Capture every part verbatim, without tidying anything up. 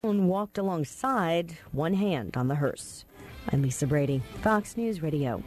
walked alongside, one hand on the hearse. I'm Lisa Brady, Fox News Radio.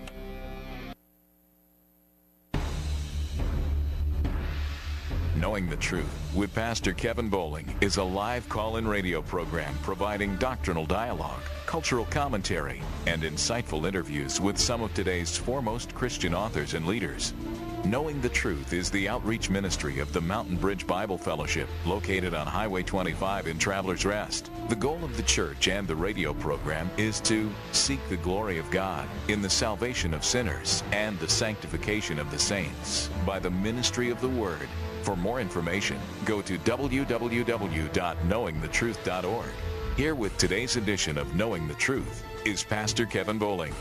Knowing the Truth with Pastor Kevin Bowling is a live call-in radio program providing doctrinal dialogue, cultural commentary, and insightful interviews with some of today's foremost Christian authors and leaders. Knowing the Truth is the outreach ministry of the Mountain Bridge Bible Fellowship, located on Highway twenty-five in Travelers Rest. The goal of the church and the radio program is to seek the glory of God in the salvation of sinners and the sanctification of the saints by the ministry of the Word. For more information, go to w w w dot knowing the truth dot org. Here with today's edition of Knowing the Truth is Pastor Kevin Bowling.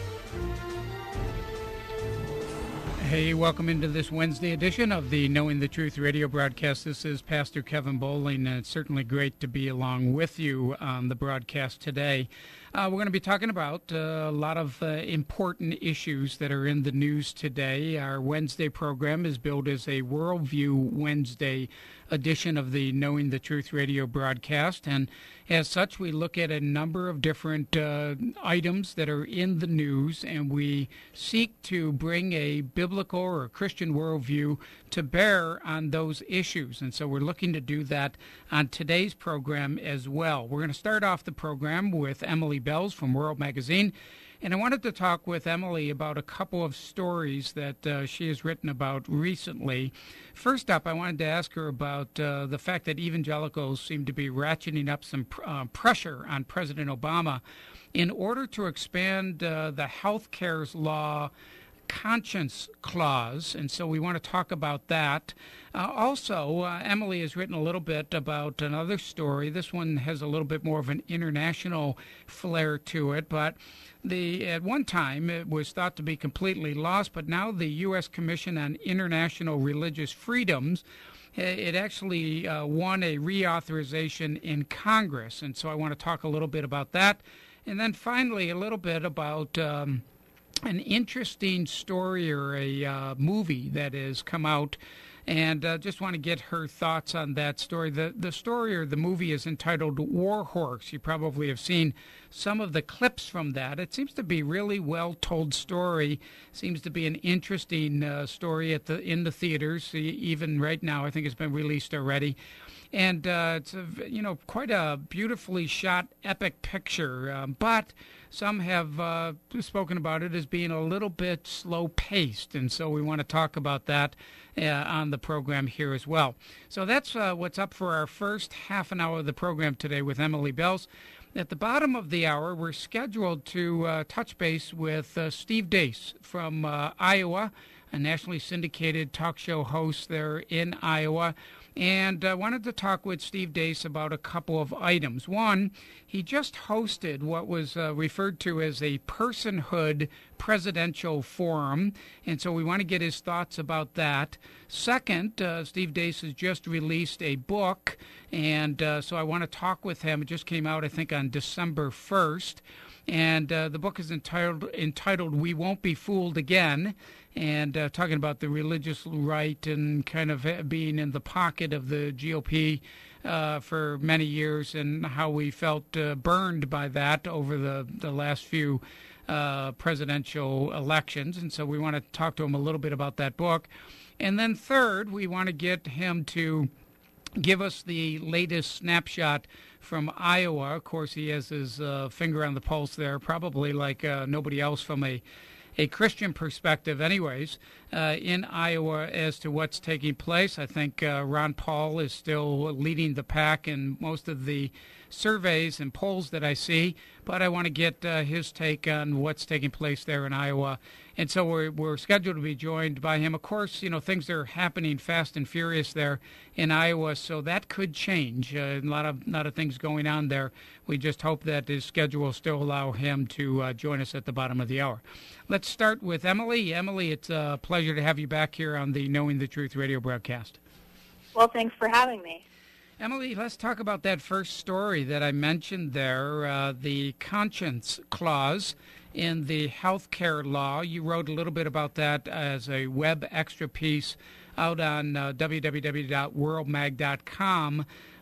Hey, welcome into this Wednesday edition of the Knowing the Truth radio broadcast. This is Pastor Kevin Bowling, and it's certainly great to be along with you on the broadcast today. Uh, we're going to be talking about uh, a lot of uh, important issues that are in the news today. Our Wednesday program is billed as a Worldview Wednesday edition of the Knowing the Truth radio broadcast, and as such, we look at a number of different uh, items that are in the news, and we seek to bring a biblical or a Christian worldview to bear on those issues. And so we're looking to do that on today's program as well. We're going to start off the program with Emily Bells from World Magazine. And I wanted to talk with Emily about a couple of stories that uh, she has written about recently. First up, I wanted to ask her about uh, the fact that evangelicals seem to be ratcheting up some pr- uh, pressure on President Obama in order to expand uh, the health care law conscience clause, and so we want to talk about that. Uh, also, uh, Emily has written a little bit about another story. This one has a little bit more of an international flair to it, but the at one time it was thought to be completely lost, but now the U S Commission on International Religious Freedoms, it actually uh, won a reauthorization in Congress, and so I want to talk a little bit about that. And then finally, a little bit about Um, an interesting story or a uh, movie that has come out, and uh, just want to get her thoughts on that story. The the story or the movie is entitled War Horse. You probably have seen some of the clips from that. It seems to be really well-told story. Seems to be an interesting uh, story at the in the theaters. Even right now, I think it's been released already. And uh, it's, a, you know, quite a beautifully shot, epic picture. Um, but some have uh, spoken about it as being a little bit slow-paced. And so we want to talk about that uh, on the program here as well. So that's uh, what's up for our first half an hour of the program today with Emily Bells. At the bottom of the hour, we're scheduled to uh, touch base with uh, Steve Deace from uh, Iowa, a nationally syndicated talk show host there in Iowa. And I uh, wanted to talk with Steve Deace about a couple of items. One, he just hosted what was uh, referred to as a personhood presidential forum, and so we want to get his thoughts about that. Second, uh, Steve Deace has just released a book, and uh, so I want to talk with him. It just came out, I think, on December first. And uh, the book is entitled, entitled We Won't Be Fooled Again, and uh, talking about the religious right and kind of being in the pocket of the G O P uh, for many years and how we felt uh, burned by that over the, the last few uh, presidential elections. And so we want to talk to him a little bit about that book. And then third, we want to get him to give us the latest snapshot from Iowa. Of course, he has his uh, finger on the pulse there, probably like uh, nobody else from a, a Christian perspective anyways, uh, in Iowa as to what's taking place. I think uh, Ron Paul is still leading the pack in most of the surveys and polls that I see, but I want to get uh, his take on what's taking place there in Iowa. And so we're, we're scheduled to be joined by him. Of course, you know, things are happening fast and furious there in Iowa, so that could change. Uh, a lot of, lot of things going on there. We just hope that his schedule will still allow him to uh, join us at the bottom of the hour. Let's start with Emily. Emily, it's a pleasure to have you back here on the Knowing the Truth radio broadcast. Well, thanks for having me. Emily, let's talk about that first story that I mentioned there, uh, the conscience clause in the health care law. You wrote a little bit about that as a web extra piece out on uh, w w w dot world mag dot com.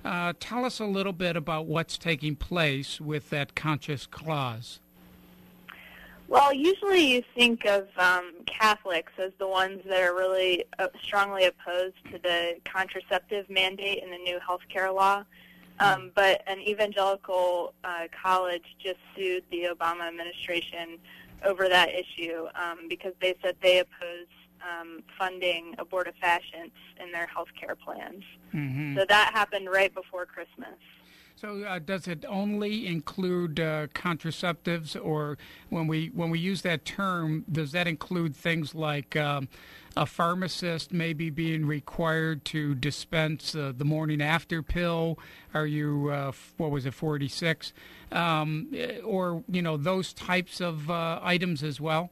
Uh, tell us a little bit about what's taking place with that conscience clause. Well, usually you think of um, Catholics as the ones that are really uh, strongly opposed to the contraceptive mandate in the new health care law. Um, but an evangelical uh, college just sued the Obama administration over that issue um, because they said they oppose um, funding abortifacients in their health care plans. Mm-hmm. So that happened right before Christmas. So uh, does it only include uh, contraceptives, or when we when we use that term, does that include things like um, a pharmacist maybe being required to dispense uh, the morning after pill? Are you, uh, what was it, forty-six? Um, or, you know, those types of uh, items as well?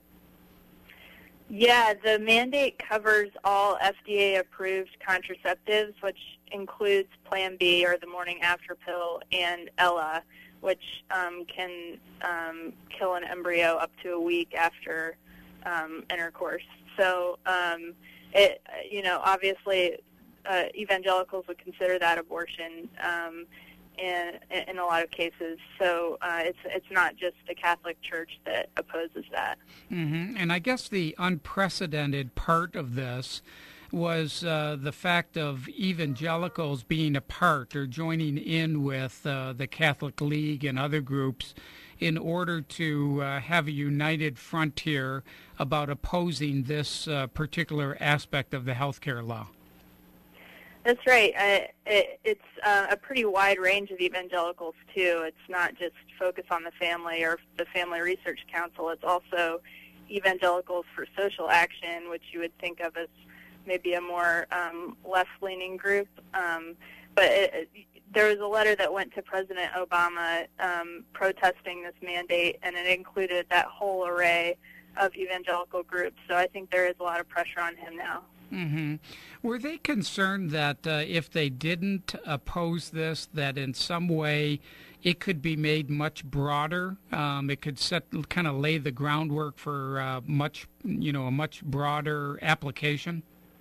Yeah, the mandate covers all F D A-approved contraceptives, which includes Plan B, or the morning after pill, and Ella, which um, can um, kill an embryo up to a week after um, intercourse. So, um, it, you know, obviously uh, evangelicals would consider that abortion um, in, in a lot of cases. So uh, it's it's not just the Catholic Church that opposes that. Mm-hmm. And I guess the unprecedented part of this was uh, the fact of evangelicals being apart or joining in with uh, the Catholic League and other groups in order to uh, have a united frontier about opposing this uh, particular aspect of the health care law. That's right. Uh, it, it's uh, a pretty wide range of evangelicals, too. It's not just Focus on the Family or the Family Research Council. It's also Evangelicals for Social Action, which you would think of as maybe a more um, left-leaning group. Um, but it, it, there was a letter that went to President Obama um, protesting this mandate, and it included that whole array of evangelical groups. So I think there is a lot of pressure on him now. Mm-hmm. Were they concerned that uh, if they didn't oppose this, that in some way it could be made much broader? Um, it could set, kind of lay the groundwork for uh, much, you know, a much broader application?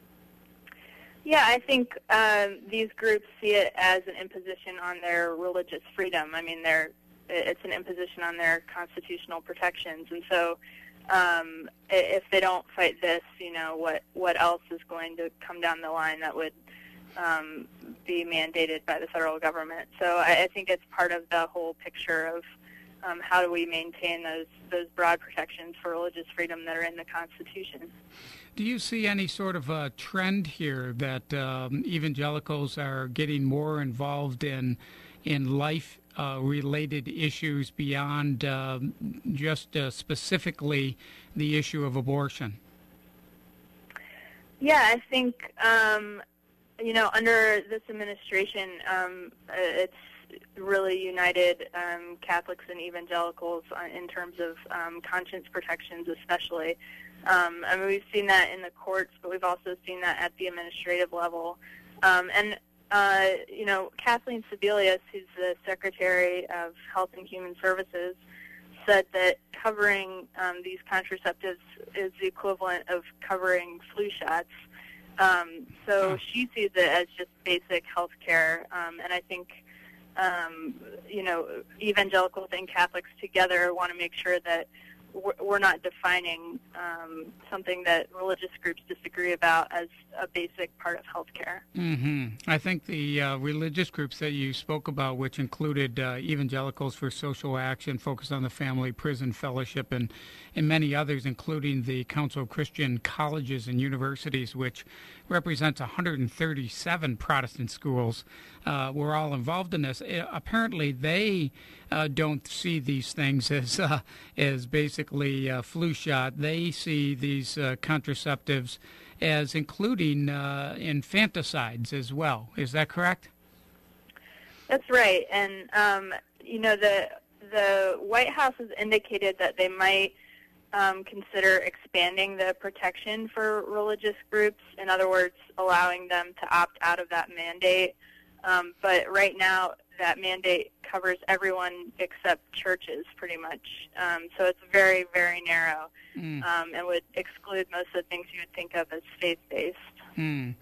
Yeah, I think um, these groups see it as an imposition on their religious freedom. I mean, they're, it's an imposition on their constitutional protections, and so Um, if they don't fight this, you know, what, what else is going to come down the line that would um, be mandated by the federal government? So I, I think it's part of the whole picture of um, how do we maintain those, those broad protections for religious freedom that are in the Constitution. Do you see any sort of a trend here that um, evangelicals are getting more involved in in life Uh, related issues beyond uh, just uh, specifically the issue of abortion? Yeah, I think, um, you know, under this administration, um, it's really united um, Catholics and evangelicals in terms of um, conscience protections especially. Um, I mean, we've seen that in the courts, but we've also seen that at the administrative level. Um, and Uh, you know, Kathleen Sebelius, who's the Secretary of Health and Human Services, said that covering um, these contraceptives is the equivalent of covering flu shots. Um, so she sees it as just basic health care. Um, and I think, um, you know, evangelicals and Catholics together want to make sure that we're not defining um, something that religious groups disagree about as a basic part of healthcare. Mm-hmm. I think the uh, religious groups that you spoke about, which included uh, Evangelicals for Social Action, Focus on the Family, Prison Fellowship, and, and many others, including the Council of Christian Colleges and Universities, which represents one hundred thirty-seven Protestant schools, uh, were all involved in this. Uh, apparently, they uh, don't see these things as uh, as basically a flu shot. They see these uh, contraceptives as including uh, infanticides as well. Is that correct? That's right. And, um, you know, the the White House has indicated that they might um, consider expanding the protection for religious groups, in other words, allowing them to opt out of that mandate. Um, but right now, that mandate covers everyone except churches, pretty much. Um, so it's very, very narrow, mm. um, and would exclude most of the things you would think of as faith-based. Mm.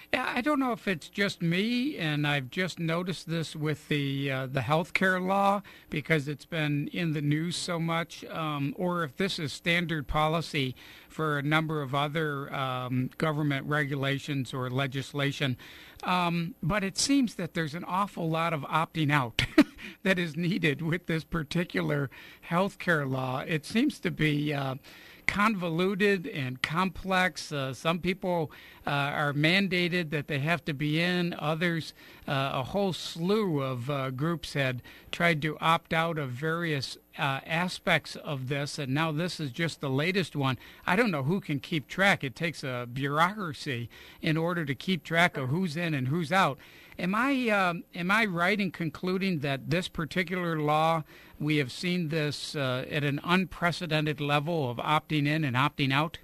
I don't know if it's just me, and I've just noticed this with the uh, the healthcare law because it's been in the news so much, um, or if this is standard policy for a number of other um, government regulations or legislation. Um, but it seems that there's an awful lot of opting out that is needed with this particular healthcare law. It seems to be uh, convoluted and complex. Uh, some people uh, are mandated that they have to be in. Others, uh, a whole slew of uh, groups had tried to opt out of various uh, aspects of this, and now this is just the latest one. I don't know who can keep track. It takes a bureaucracy in order to keep track of who's in and who's out. Am I um, am I right in concluding that this particular law, we have seen this uh, at an unprecedented level of opting in and opting out?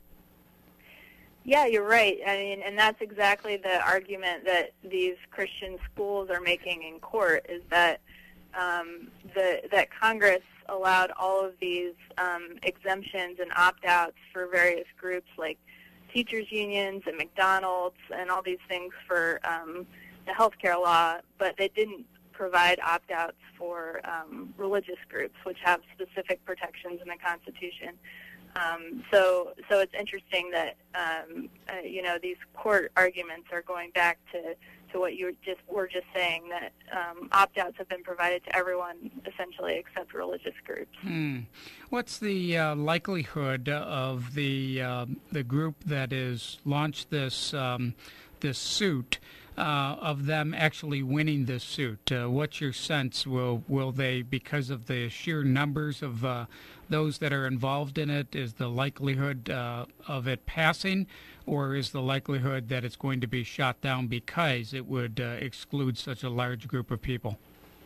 Yeah, you're right. I mean, and that's exactly the argument that these Christian schools are making in court, is that um, the that Congress allowed all of these um, exemptions and opt-outs for various groups like teachers' unions and McDonald's and all these things for um, the healthcare law, but they didn't provide opt-outs for um, religious groups, which have specific protections in the Constitution. Um, so, so it's interesting that um, uh, you know, these court arguments are going back to, to what you just were just saying, that um, opt-outs have been provided to everyone essentially except religious groups. Hmm. What's the uh, likelihood of the uh, the group that has launched this um, this suit? Uh, of them actually winning this suit? Uh, what's your sense? Will will they, because of the sheer numbers of uh, those that are involved in it, is the likelihood uh, of it passing, or is the likelihood that it's going to be shot down because it would uh, exclude such a large group of people?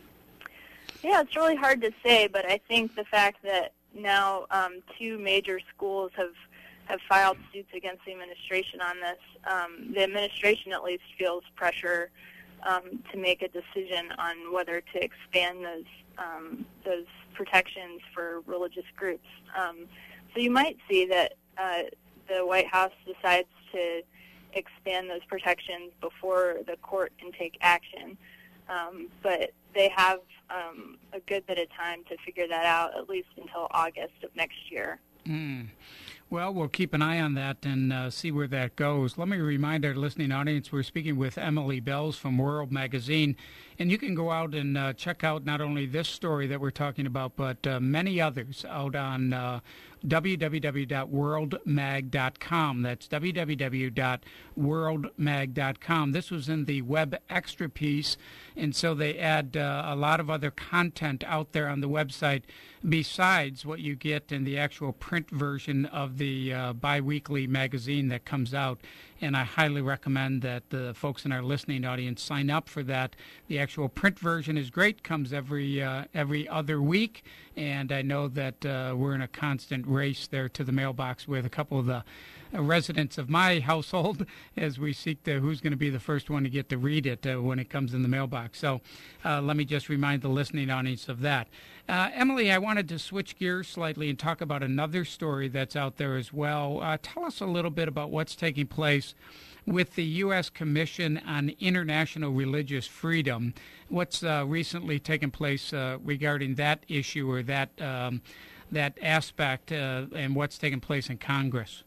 Yeah, it's really hard to say, but I think the fact that now um, two major schools have have filed suits against the administration on this, um, the administration at least feels pressure um, to make a decision on whether to expand those um, those protections for religious groups. Um, so you might see that uh, the White House decides to expand those protections before the court can take action. Um, but they have um, a good bit of time to figure that out, at least until August of next year. Mm. Well, we'll keep an eye on that and uh, see where that goes. Let me remind our listening audience we're speaking with Emily Belz from World Magazine. And you can go out and uh, check out not only this story that we're talking about, but uh, many others out on uh, w w w dot world mag dot com. That's w w w dot world mag dot com. This was in the Web Extra piece, and so they add uh, a lot of other content out there on the website besides what you get in the actual print version of the uh, biweekly magazine that comes out. And I highly recommend that the folks in our listening audience sign up for that. The actual print version is great, comes every uh, every other week, and I know that uh, we're in a constant race there to the mailbox with a couple of the uh, residents of my household as we seek to who's going to be the first one to get to read it uh, when it comes in the mailbox. So uh, let me just remind the listening audience of that. Uh, Emily, I wanted to switch gears slightly and talk about another story that's out there as well. Uh, tell us a little bit about what's taking place with the U S Commission on International Religious Freedom. What's uh, recently taken place uh, regarding that issue or that um, that aspect, uh, and what's taken place in Congress?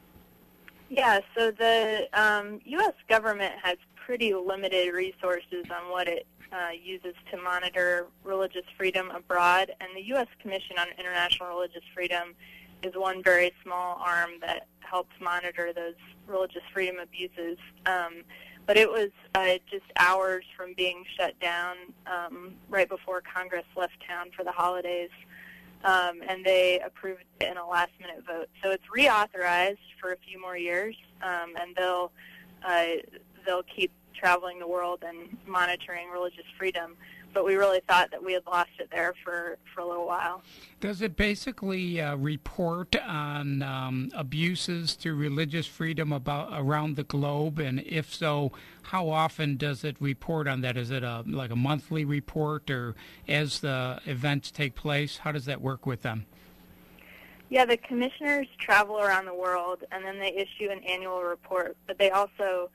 Yeah, so the um, U S government has pretty limited resources on what it uh, uses to monitor religious freedom abroad, and the U S Commission on International Religious Freedom is one very small arm that helps monitor those religious freedom abuses. Um, but it was uh, just hours from being shut down um, right before Congress left town for the holidays, um, and they approved it in a last-minute vote. So it's reauthorized for a few more years, um, and they'll uh, they'll keep traveling the world and monitoring religious freedom. But we really thought that we had lost it there for, for a little while. Does it basically uh, report on um, abuses to religious freedom about around the globe? And if so, how often does it report on that? Is it a, like a monthly report, or as the events take place? How does that work with them? Yeah, the commissioners travel around the world, and then they issue an annual report. But they also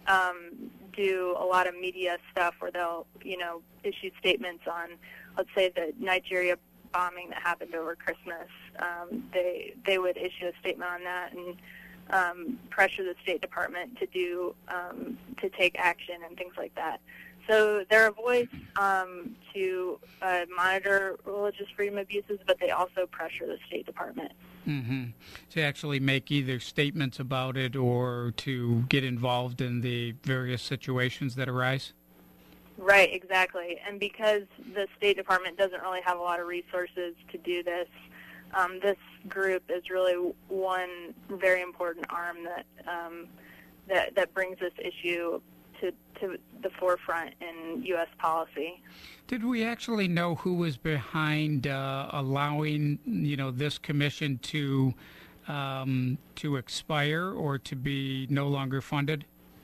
um, do a lot of media stuff where they'll, you know, issue statements on, let's say, the Nigeria bombing that happened over Christmas. Um, they they would issue a statement on that and um, pressure the State Department to do um, to take action and things like that. So they're a voice um, to uh, monitor religious freedom abuses, but they also pressure the State Department. Mm-hmm. To actually make either statements about it or to get involved in the various situations that arise? Right, exactly. And because the State Department doesn't really have a lot of resources to do this, um, this group is really one very important arm that um, that, that brings this issue to, to the forefront in U S policy. Did we actually know who was behind uh, allowing, you know, this commission to um, to expire or to be no longer funded?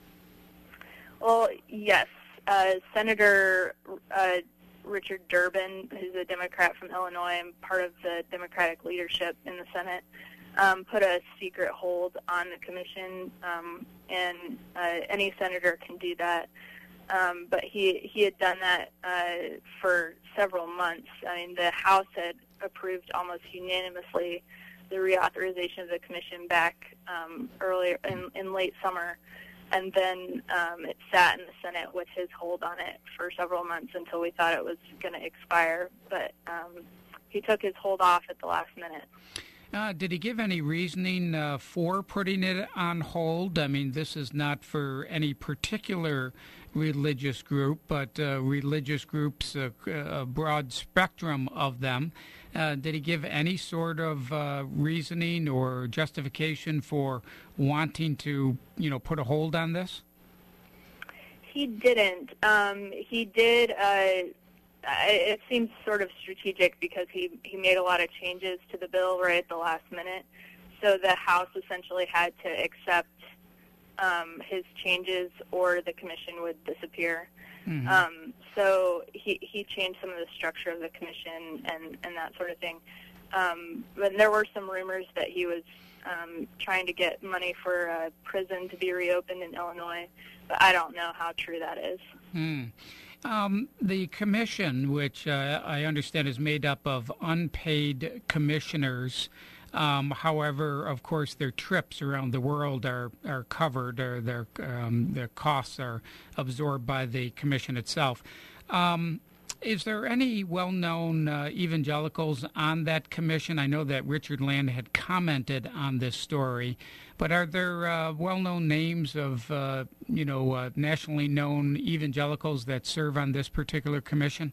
Well, yes. Uh, Senator uh, Richard Durbin, who's a Democrat from Illinois and part of the Democratic leadership in the Senate, um, put a secret hold on the commission, um, and uh, any senator can do that. Um, but he he had done that uh, for several months. I mean, the House had approved almost unanimously the reauthorization of the commission back um, earlier in, in late summer, and then um, it sat in the Senate with his hold on it for several months until we thought it was going to expire. But um, he took his hold off at the last minute. Uh, did he give any reasoning uh, for putting it on hold? I mean, this is not for any particular religious group, but uh, religious groups, uh, a broad spectrum of them. Uh, did he give any sort of uh, reasoning or justification for wanting to, you know, put a hold on this? He didn't. Um, he did. Uh, it seems sort of strategic because he, he made a lot of changes to the bill right at the last minute. So the House essentially had to accept um, his changes or the commission would disappear. Mm-hmm. Um, so he, he changed some of the structure of the commission and, and that sort of thing. Um, but there were some rumors that he was um, trying to get money for a prison to be reopened in Illinois, but I don't know how true that is. Mm. Um, the commission, which uh, I understand is made up of unpaid commissioners, um, however, of course, their trips around the world are, are covered, or their um, their costs are absorbed by the commission itself. Um, is there any well-known uh, evangelicals on that commission? I know that Richard Land had commented on this story, but are there uh, well-known names of, uh, you know, uh, nationally known evangelicals that serve on this particular commission?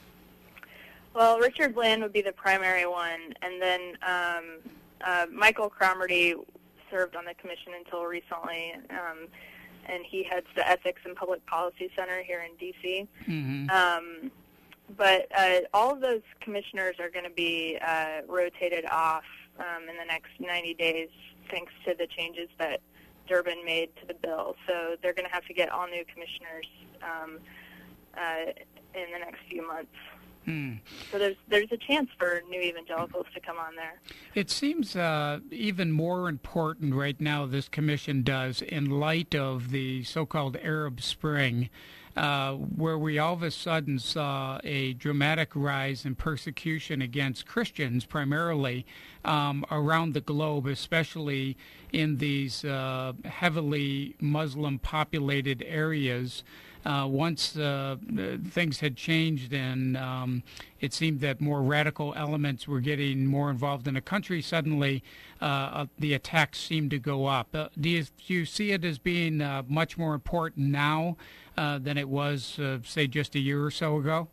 Well, Richard Land would be the primary one, and then um, uh, Michael Cromartie served on the commission until recently, um, and he heads the Ethics and Public Policy Center here in D C Mm-hmm. Um, but uh, all of those commissioners are going to be uh, rotated off um, in the next ninety days, thanks to the changes that Durbin made to the bill. So they're going to have to get all new commissioners um, uh, in the next few months. Hmm. So there's there's a chance for new evangelicals to come on there. It seems uh, even more important right now, this commission does, in light of the so-called Arab Spring, uh, where we all of a sudden saw a dramatic rise in persecution against Christians, primarily um, around the globe, especially in these uh, heavily Muslim-populated areas. Uh, once uh, things had changed and um, it seemed that more radical elements were getting more involved in the country, suddenly uh, the attacks seemed to go up. Uh, do, you, do you see it as being uh, much more important now uh, than it was, uh, say, just a year or so ago?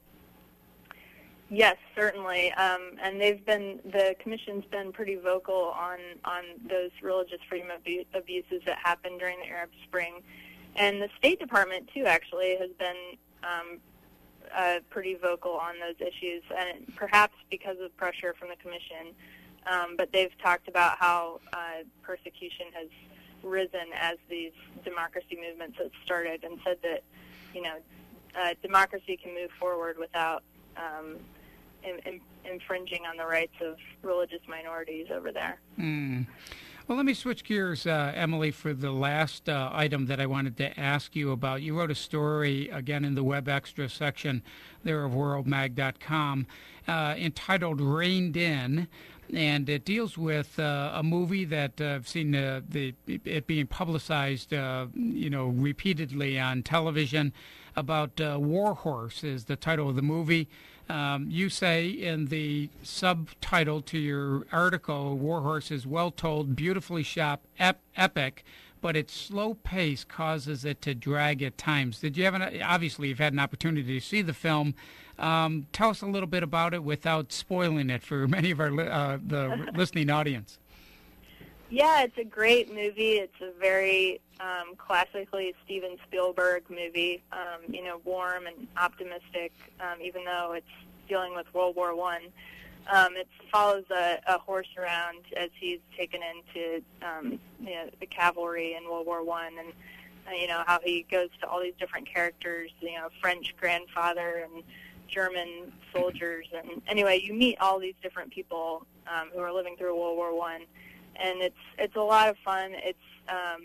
Yes, certainly. Um, and they've been, the commission's been pretty vocal on, on those religious freedom abu- abuses that happened during the Arab Spring. And the State Department, too, actually, has been um, uh, pretty vocal on those issues, and perhaps because of pressure from the Commission. Um, but they've talked about how uh, persecution has risen as these democracy movements have started, and said that, you know, uh, democracy can move forward without um, in, in, infringing on the rights of religious minorities over there. Mm. Well, let me switch gears, uh, Emily, for the last uh, item that I wanted to ask you about. You wrote a story, again, in the Web Extra section there of world mag dot com, uh, entitled Reined In, and it deals with uh, a movie that uh, I've seen uh, the it being publicized, uh, you know, repeatedly on television about uh, War Horse is the title of the movie. Um, you say in the subtitle to your article, War Horse is well told, beautifully shot, ep- epic, but its slow pace causes it to drag at times. Did you have an, obviously you've had an opportunity to see the film. Um, tell us a little bit about it without spoiling it for many of our li- uh, the listening audience. Yeah, it's a great movie. It's a very um, classically Steven Spielberg movie, um, you know, warm and optimistic, um, even though it's dealing with World War One. Um, it follows a, a horse around as he's taken into um, you know, the cavalry in World War One, and uh, you know how he goes to all these different characters, you know, French grandfather and German soldiers, and anyway, you meet all these different people um, who are living through World War One. And it's it's a lot of fun. It's um,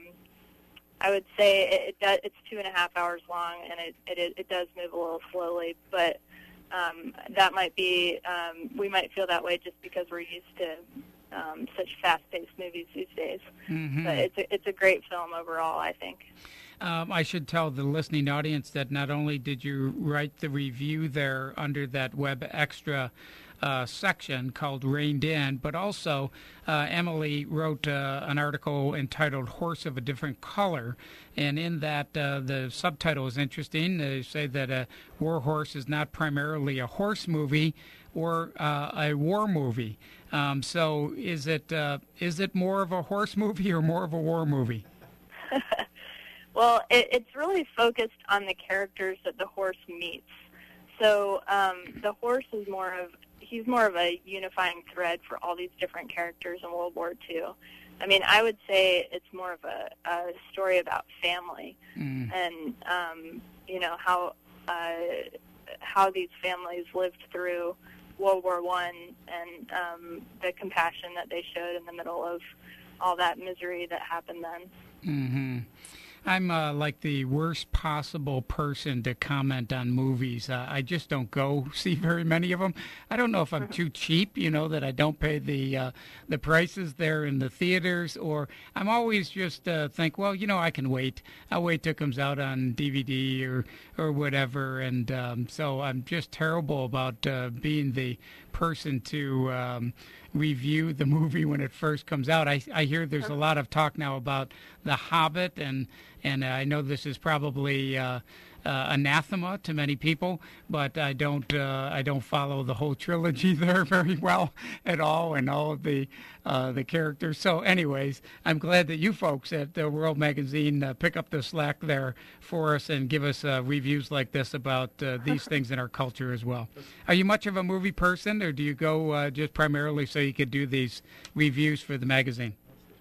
I would say it, it does, it's two and a half hours long, and it it, it does move a little slowly. But um, that might be um, we might feel that way just because we're used to um, such fast-paced movies these days. Mm-hmm. But it's a, it's a great film overall, I think. Um, I should tell the listening audience that not only did you write the review there under that Web Extra Uh, section called Reined In, but also uh, Emily wrote uh, an article entitled Horse of a Different Color, and in that uh, the subtitle is interesting. They say that a War Horse is not primarily a horse movie or uh, a war movie. Um, so is it uh, is it more of a horse movie or more of a war movie? Well, it, it's really focused on the characters that the horse meets. So um, the horse is more of he's more of a unifying thread for all these different characters in World War Two. I mean, I would say it's more of a, a story about family mm. and, um, you know, how uh, how these families lived through World War One and um, the compassion that they showed in the middle of all that misery that happened then. Mm-hmm. I'm uh, like the worst possible person to comment on movies. Uh, I just don't go see very many of them. I don't know if I'm too cheap, you know, that I don't pay the uh, the prices there in the theaters, or I'm always just uh, think, well, you know, I can wait. I'll wait till it comes out on D V D or or whatever. And um, so I'm just terrible about uh, being the person to um, review the movie when it first comes out. I, I hear there's a lot of talk now about The Hobbit, and and I know this is probably uh, uh, anathema to many people, but I don't uh, I don't follow the whole trilogy there very well at all, and all of the uh, the characters. So, anyways, I'm glad that you folks at uh, World Magazine uh, pick up the slack there for us and give us uh, reviews like this about uh, these things in our culture as well. Are you much of a movie person, or do you go uh, just primarily so you could do these reviews for the magazine?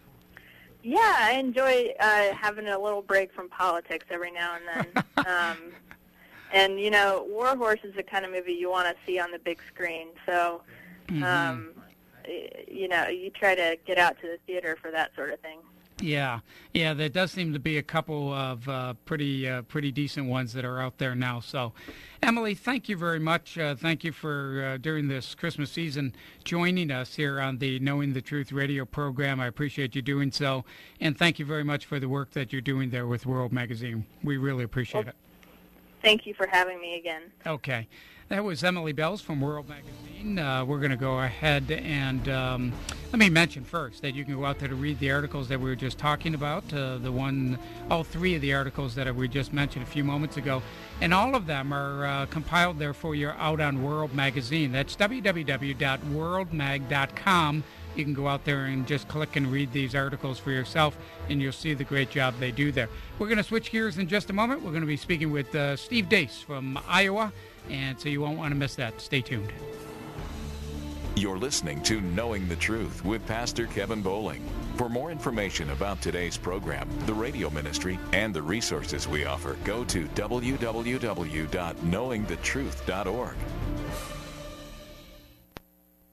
Yeah, I enjoy uh, having a little break from politics every now and then. um, and, you know, War Horse is the kind of movie you want to see on the big screen. So, mm-hmm. um, you know, you try to get out to the theater for that sort of thing. Yeah, yeah, there does seem to be a couple of uh, pretty uh, pretty decent ones that are out there now. So, Emily, thank you very much. Uh, thank you for, uh, during this Christmas season, joining us here on the Knowing the Truth radio program. I appreciate you doing so. And thank you very much for the work that you're doing there with World Magazine. We really appreciate well, it. Thank you for having me again. Okay. That was Emily Bells from World Magazine. Uh, we're going to go ahead and um, let me mention first that you can go out there to read the articles that we were just talking about, uh, the one, all three of the articles that we just mentioned a few moments ago. And all of them are uh, compiled there for you out on World Magazine. That's w w w dot world mag dot com. You can go out there and just click and read these articles for yourself, and you'll see the great job they do there. We're going to switch gears in just a moment. We're going to be speaking with uh, Steve Deace from Iowa, and so you won't want to miss that. Stay tuned. You're listening to Knowing the Truth with Pastor Kevin Bowling. For more information about today's program, the radio ministry, and the resources we offer, go to w w w dot knowing the truth dot org.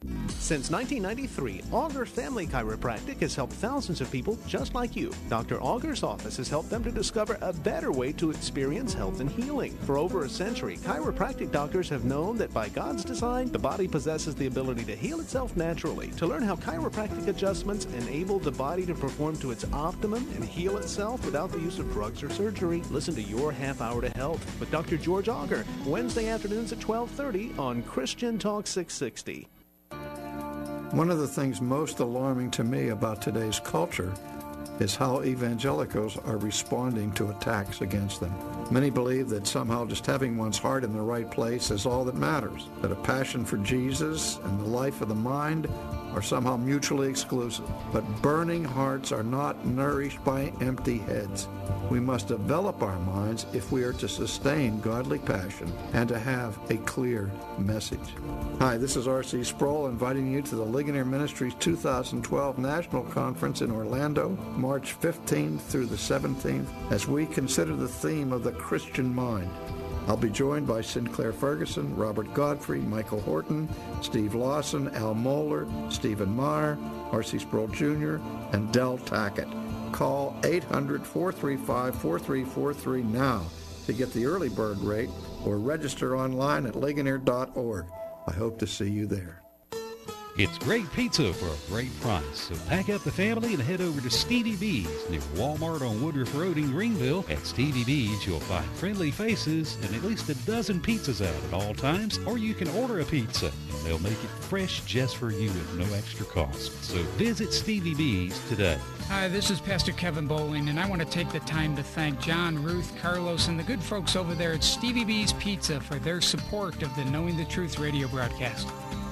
Since nineteen ninety-three, Auger Family Chiropractic has helped thousands of people just like you. Doctor Auger's office has helped them to discover a better way to experience health and healing. For over a century, chiropractic doctors have known that by God's design, the body possesses the ability to heal itself naturally. To learn how chiropractic adjustments enable the body to perform to its optimum and heal itself without the use of drugs or surgery, listen to Your Half Hour to Health with Doctor George Auger, Wednesday afternoons at twelve thirty on Christian Talk six sixty. One of the things most alarming to me about today's culture is how evangelicals are responding to attacks against them. Many believe that somehow just having one's heart in the right place is all that matters, that a passion for Jesus and the life of the mind are somehow mutually exclusive. But burning hearts are not nourished by empty heads. We must develop our minds if we are to sustain godly passion and to have a clear message. Hi, this is R C Sproul inviting you to the Ligonier Ministries two thousand twelve National Conference in Orlando, March fifteenth through the seventeenth, as we consider the theme of the Christian mind. I'll be joined by Sinclair Ferguson, Robert Godfrey, Michael Horton, Steve Lawson, Al Mohler, Stephen Meyer, R C Sproul Junior, and Del Tackett. Call eight hundred, four three five, four three four three now to get the early bird rate or register online at ligonier dot org. I hope to see you there. It's great pizza for a great price, so pack up the family and head over to Stevie B's near Walmart on Woodruff Road in Greenville. At Stevie B's, you'll find friendly faces and at least a dozen pizzas out at all times, or you can order a pizza, and they'll make it fresh just for you at no extra cost. So visit Stevie B's today. Hi, this is Pastor Kevin Bowling, and I want to take the time to thank John, Ruth, Carlos, and the good folks over there at Stevie B's Pizza for their support of the Knowing the Truth radio broadcast.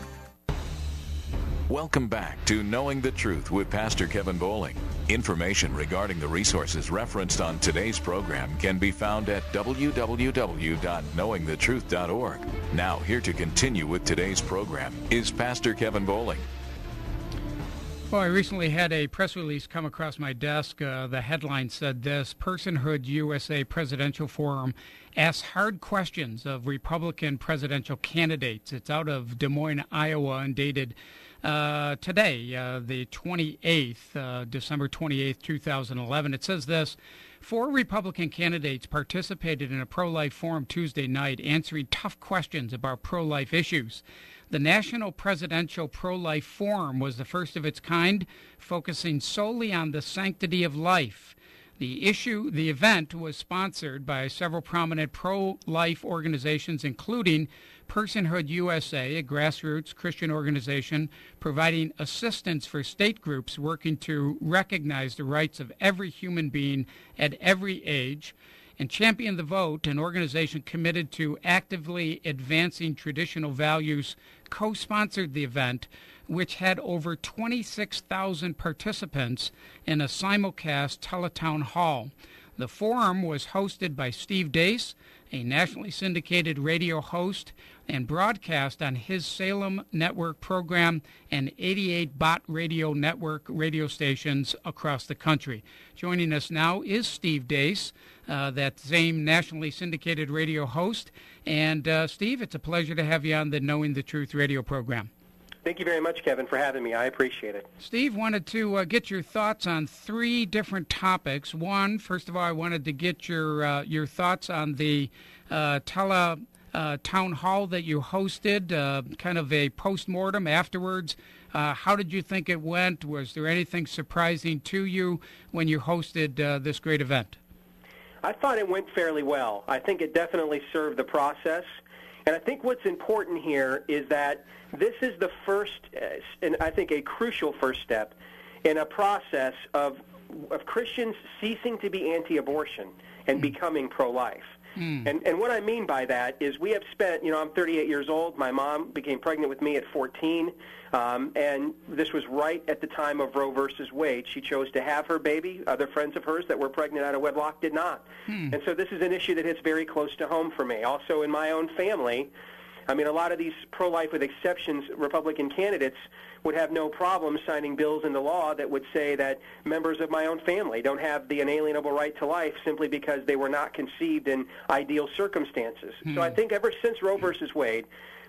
Welcome back to Knowing the Truth with Pastor Kevin Bowling. Information regarding the resources referenced on today's program can be found at w w w dot knowing the truth dot org. Now, here to continue with today's program is Pastor Kevin Bowling. Well, I recently had a press release come across my desk. Uh, the headline said this: Personhood U S A Presidential Forum asks hard questions of Republican presidential candidates. It's out of Des Moines, Iowa, and dated uh, today, uh, the twenty-eighth, uh, December twenty-eighth, two thousand eleven. It says this: Four Republican candidates participated in a pro-life forum Tuesday night answering tough questions about pro-life issues. The National Presidential Pro-Life Forum was the first of its kind, focusing solely on the sanctity of life. The issue, the event was sponsored by several prominent pro-life organizations, including Personhood U S A, a grassroots Christian organization providing assistance for state groups working to recognize the rights of every human being at every age, and Champion the Vote, an organization committed to actively advancing traditional values, co-sponsored the event, which had over twenty-six thousand participants in a simulcast teletown hall. The forum was hosted by Steve Deace, a nationally syndicated radio host, and broadcast on his Salem Network program and eighty-eight Bott Radio Network radio stations across the country. Joining us now is Steve Deace, uh, that same nationally syndicated radio host. And uh, Steve, it's a pleasure to have you on the Knowing the Truth radio program. Thank you very much, Kevin, for having me. I appreciate it. Steve, wanted to uh, get your thoughts on three different topics. One, first of all, I wanted to get your uh, your thoughts on the uh, tele uh, town hall that you hosted, uh, kind of a post-mortem afterwards. Uh, how did you think it went? Was there anything surprising to you when you hosted uh, this great event? I thought it went fairly well. I think it definitely served the process. And I think what's important here is that this is the first, uh, and I think a crucial first step in a process of of Christians ceasing to be anti-abortion and mm. becoming pro-life. Mm. And and what I mean by that is we have spent, you know, I'm thirty-eight years old. My mom became pregnant with me at fourteen, um, and this was right at the time of Roe versus Wade. She chose to have her baby. Other friends of hers that were pregnant out of wedlock did not. Mm. And so this is an issue that hits very close to home for me. Also in my own family, I mean, a lot of these pro-life with exceptions Republican candidates would have no problem signing bills into law that would say that members of my own family don't have the inalienable right to life simply because they were not conceived in ideal circumstances. Mm. So I think ever since Roe versus Wade,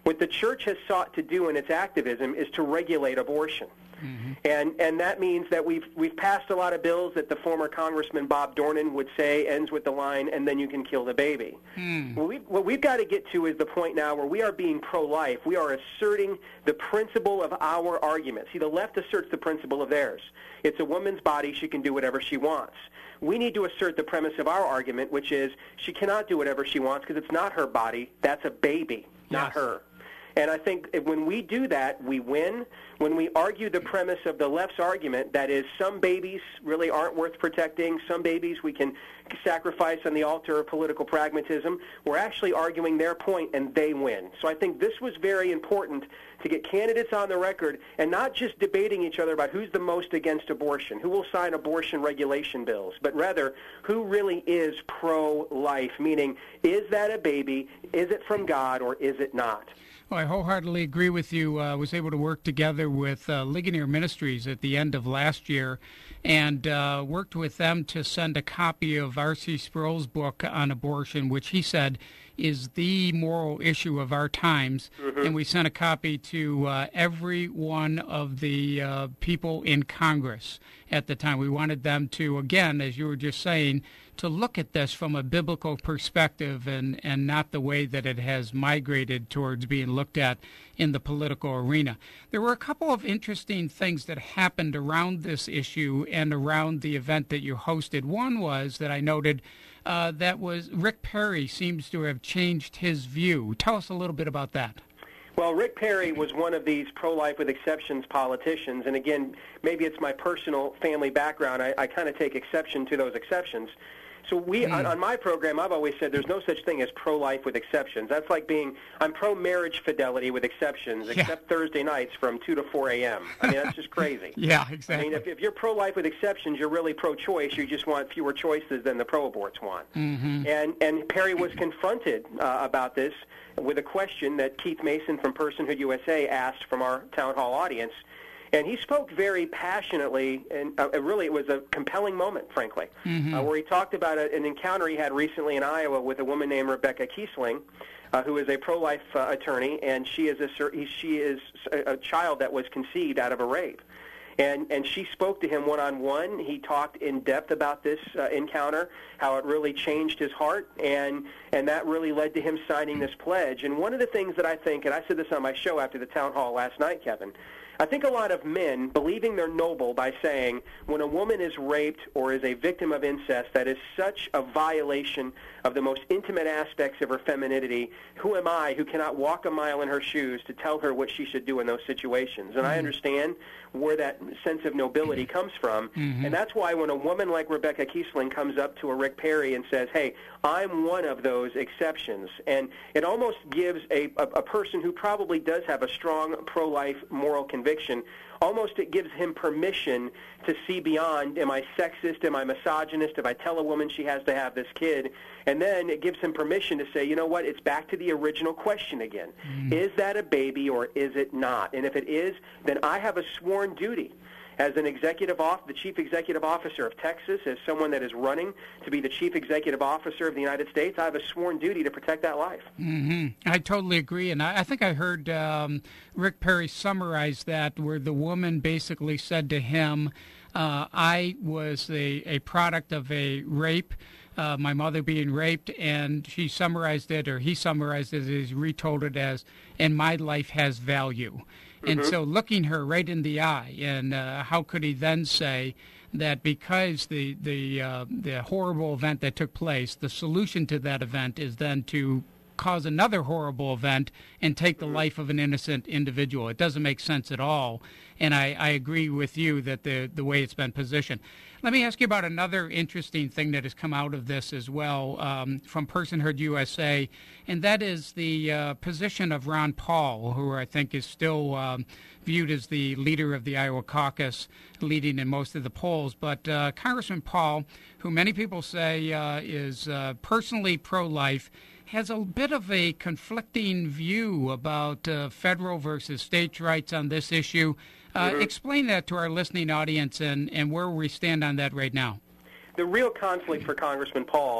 What the church has sought to do in its activism is to regulate abortion. Mm-hmm. And and that means that we've we've passed a lot of bills that the former Congressman Bob Dornan would say ends with the line, and then you can kill the baby. Mm. What, we've, what we've got to get to is the point now where we are being pro-life. We are asserting the principle of our argument. See, the left asserts the principle of theirs. It's a woman's body. She can do whatever she wants. We need to assert the premise of our argument, which is she cannot do whatever she wants because it's not her body. That's a baby, not yes. her. And I think when we do that, we win. When we argue the premise of the left's argument, that is, some babies really aren't worth protecting, some babies we can sacrifice on the altar of political pragmatism, we're actually arguing their point, and they win. So I think this was very important to get candidates on the record and not just debating each other about who's the most against abortion, who will sign abortion regulation bills, but rather who really is pro-life, meaning is that a baby, is it from God, or is it not? Well, I wholeheartedly agree with you. I uh, was able to work together with uh, Ligonier Ministries at the end of last year and uh, worked with them to send a copy of R C Sproul's book on abortion, which he said is the moral issue of our times. Mm-hmm. And we sent a copy to uh, every one of the uh, people in Congress at the time. We wanted them to, again, as you were just saying, to look at this from a biblical perspective and, and not the way that it has migrated towards being looked at in the political arena. There were a couple of interesting things that happened around this issue and around the event that you hosted. One was that I noted uh, that was Rick Perry seems to have changed his view. Tell us a little bit about that. Well, Rick Perry was one of these pro-life with exceptions politicians, and again, maybe it's my personal family background. I, I kind of take exception to those exceptions. So we, mm. on, on my program, I've always said there's no such thing as pro-life with exceptions. That's like being, I'm pro-marriage fidelity with exceptions, yeah. except Thursday nights from two to four a.m. I mean, that's just crazy. Yeah, exactly. I mean, if, if you're pro-life with exceptions, you're really pro-choice. You just want fewer choices than the pro-aborts want. Mm-hmm. And, and Perry was confronted uh, about this with a question that Keith Mason from Personhood U S A asked from our town hall audience. And he spoke very passionately, and uh, really it was a compelling moment, frankly, mm-hmm. uh, where he talked about a, an encounter he had recently in Iowa with a woman named Rebecca Kiesling, uh, who is a pro-life uh, attorney, and she is a she is a, a child that was conceived out of a rape. And and she spoke to him one-on-one. He talked in depth about this uh, encounter, how it really changed his heart, and and that really led to him signing this pledge. And one of the things that I think, and I said this on my show after the town hall last night, Kevin, I think a lot of men, believing they're noble by saying when a woman is raped or is a victim of incest, that is such a violation of the most intimate aspects of her femininity. Who am I who cannot walk a mile in her shoes to tell her what she should do in those situations? And mm-hmm. I understand where that sense of nobility comes from. Mm-hmm. And that's why when a woman like Rebecca Kiesling comes up to a Rick Perry and says, hey, I'm one of those exceptions, and it almost gives a, a, a person who probably does have a strong pro-life moral conviction, almost it gives him permission to see beyond, am I sexist, am I misogynist, if I tell a woman she has to have this kid, and then it gives him permission to say, you know what, it's back to the original question again. Mm. Is that a baby or is it not? And if it is, then I have a sworn duty as an executive off, the chief executive officer of Texas, as someone that is running to be the chief executive officer of the United States, I have a sworn duty to protect that life. Mm-hmm. I totally agree, and I, I think I heard um, Rick Perry summarize that, where the woman basically said to him, uh, I was a, a product of a rape, uh, my mother being raped, and she summarized it, or he summarized it, as he retold it as, and my life has value. And mm-hmm. so looking her right in the eye, and uh, how could he then say that because the the uh, the horrible event that took place, the solution to that event is then to cause another horrible event and take the mm-hmm. life of an innocent individual? It doesn't make sense at all. And I, I agree with you that the, the way it's been positioned. Let me ask you about another interesting thing that has come out of this as well um, from Personhood U S A, and that is the uh, position of Ron Paul, who I think is still um, viewed as the leader of the Iowa caucus, leading in most of the polls. But uh, Congressman Paul, who many people say uh, is uh, personally pro-life, has a bit of a conflicting view about uh, federal versus state rights on this issue. Uh, mm-hmm. Explain that to our listening audience and, and where we stand on that right now. The real conflict for Congressman Paul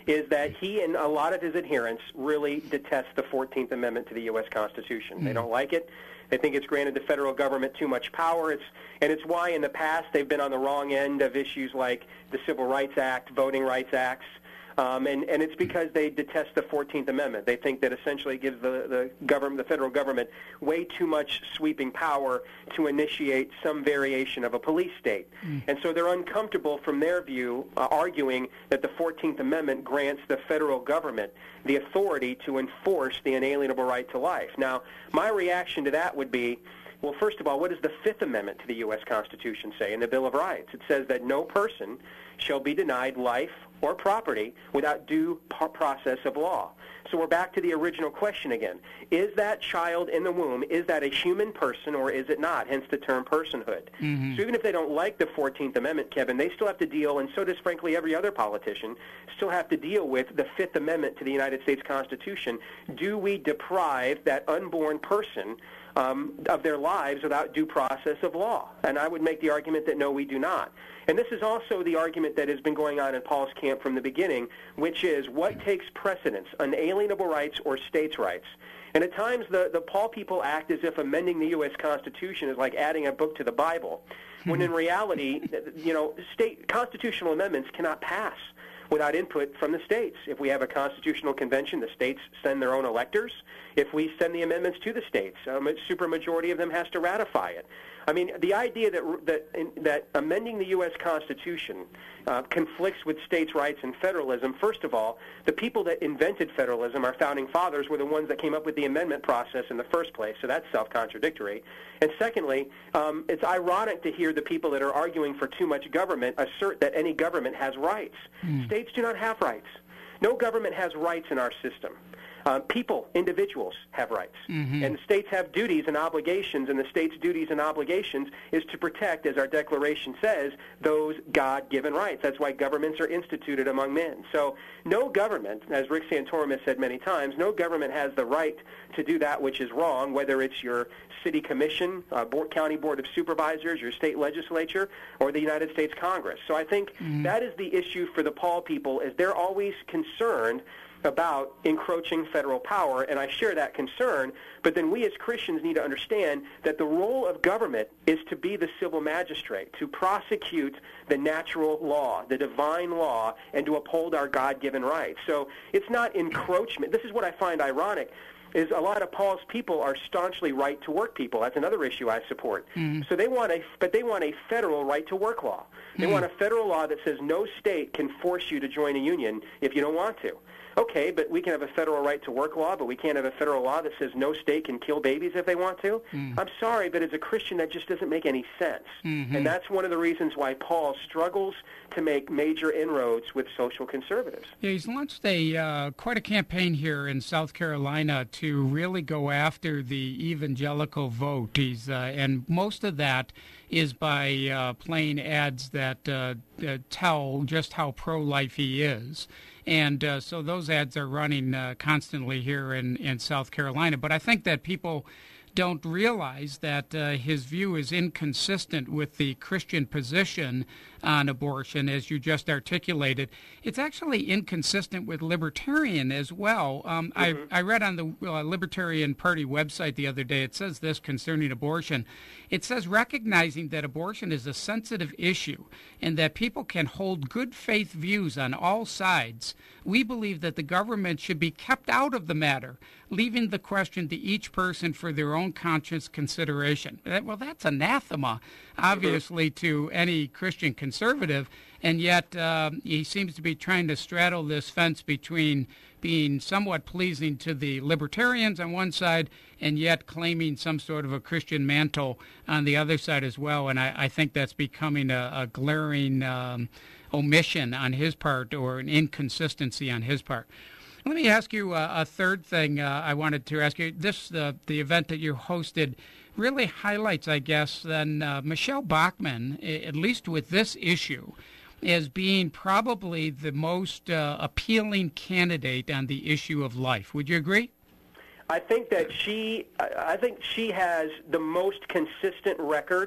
is that he and a lot of his adherents really detest the fourteenth Amendment to the U S Constitution. Mm. They don't like it. They think it's granted the federal government too much power. It's, and it's why in the past they've been on the wrong end of issues like the Civil Rights Act, Voting Rights Acts. Um, and, and it's because they detest the fourteenth Amendment. They think that essentially it gives the, the government, the federal government, way too much sweeping power to initiate some variation of a police state. Mm. And so they're uncomfortable from their view, uh, arguing that the fourteenth Amendment grants the federal government the authority to enforce the inalienable right to life. Now, my reaction to that would be, well, first of all, what does the Fifth Amendment to the U S Constitution say in the Bill of Rights? It says that no person shall be denied life or property without due process of law. So we're back to the original question again. Is that child in the womb, is that a human person or is it not? Hence the term personhood. Mm-hmm. So even if they don't like the fourteenth Amendment, Kevin, they still have to deal, and so does frankly every other politician, still have to deal with the Fifth Amendment to the United States Constitution. Do we deprive that unborn person Um, of their lives without due process of law? And I would make the argument that no, we do not. And this is also the argument that has been going on in Paul's camp from the beginning, which is what takes precedence, unalienable rights or states' rights? And at times the, the Paul people act as if amending the U S Constitution is like adding a book to the Bible, when in reality, you know, state constitutional amendments cannot pass without input from the states. If we have a constitutional convention, the states send their own electors. If we send the amendments to the states, um, a supermajority of them has to ratify it. I mean, the idea that that in, that amending the U S Constitution uh, conflicts with states' rights and federalism. First of all, the people that invented federalism, our founding fathers, were the ones that came up with the amendment process in the first place. So that's self-contradictory. And secondly, um, it's ironic to hear the people that are arguing for too much government assert that any government has rights. Mm. States do not have rights. No government has rights in our system. Uh, people, individuals, have rights. Mm-hmm. And states have duties and obligations, and the state's duties and obligations is to protect, as our Declaration says, those God-given rights. That's why governments are instituted among men. So no government, as Rick Santorum has said many times, no government has the right to do that which is wrong, whether it's your city commission, uh, board, county board of supervisors, your state legislature, or the United States Congress. So I think mm-hmm. that is the issue for the Paul people, is they're always concerned about encroaching federal power, and I share that concern, but then we as Christians need to understand that the role of government is to be the civil magistrate, to prosecute the natural law, the divine law, and to uphold our God-given rights. So it's not encroachment. This is what I find ironic, is a lot of Paul's people are staunchly right-to-work people. That's another issue I support. Mm. So they want a, but they want a federal right-to-work law. They mm. want a federal law that says no state can force you to join a union if you don't want to. Okay, but we can have a federal right-to-work law, but we can't have a federal law that says no state can kill babies if they want to? Mm. I'm sorry, but as a Christian, that just doesn't make any sense. Mm-hmm. And that's one of the reasons why Paul struggles to make major inroads with social conservatives. Yeah, he's launched a uh, quite a campaign here in South Carolina to really go after the evangelical vote. He's uh, and most of that is by uh, playing ads that uh, uh, tell just how pro-life he is. And uh, so those ads are running uh, constantly here in, in South Carolina. But I think that people don't realize that uh, his view is inconsistent with the Christian position on abortion, as you just articulated. It's actually inconsistent with libertarian as well. Um, mm-hmm. I, I read on the uh, Libertarian Party website the other day, it says this concerning abortion. It says, recognizing that abortion is a sensitive issue and that people can hold good faith views on all sides, we believe that the government should be kept out of the matter, leaving the question to each person for their own conscious consideration. Well, that's anathema, obviously, to any Christian conservative, and yet uh, he seems to be trying to straddle this fence between being somewhat pleasing to the libertarians on one side and yet claiming some sort of a Christian mantle on the other side as well, and I, I think that's becoming a, a glaring um, omission on his part, or an inconsistency on his part. Let me ask you uh, a third thing uh, I wanted to ask you. This, uh, the event that you hosted, really highlights, I guess, then uh, Michelle Bachmann, at least with this issue, as being probably the most uh, appealing candidate on the issue of life. Would you agree? I think that she, I think she has the most consistent record